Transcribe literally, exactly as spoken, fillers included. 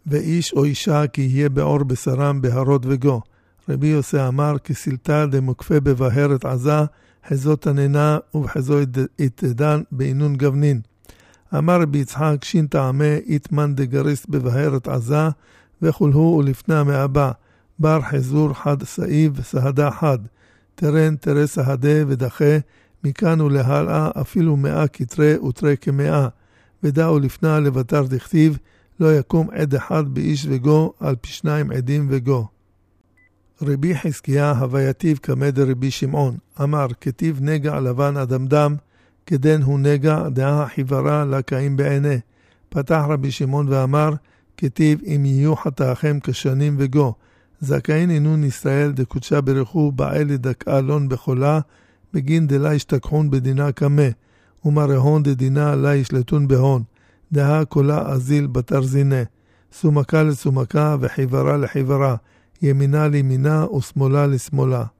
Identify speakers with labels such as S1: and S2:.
S1: ואיש או אישה כי יהיה באור בשרם בהרות וגו. רבי יוסי אמר, כסילתה דמוקפה בבהרת עזה, חזו תננה ובחזו יתדן בעינון גבנין. אמר רבי יצחק, שין טעמה איתמן דגריס בבהרת עזה, וכולהו ולפנה מאבא, בר חזור חד סעיב וסהדה חד. תרן תרא סהדה ודחה, מכאן ולהלאה אפילו מאה כתרי ותרי כמאה. ודאו לפנה לבטר דכתיב, לא יקום עד אחד באיש וגו, על פי שניים עדים וגו. רבי חזקיה הווייתיו כמד רבי שמעון, אמר, כתיב נגע לבן אדמדם, כדן הוא נגע דעה חיוורה לקיים בעיני. פתח רבי שמעון ואמר, כתיב אם יהיו חטאכם כשנים וגו. זכאין אינון ישראל דקודשה ברכו בעלי דקה לון בחולה, בגין דלה ישתכחון בדינה כמה, ומרהון דדינה לה ישלטון בהון. דהה קולה אזיל בתר זינה, סומקה לסומקה וחיוורה לחיוורה, ימינה לימינה ושמאלה לשמאלה.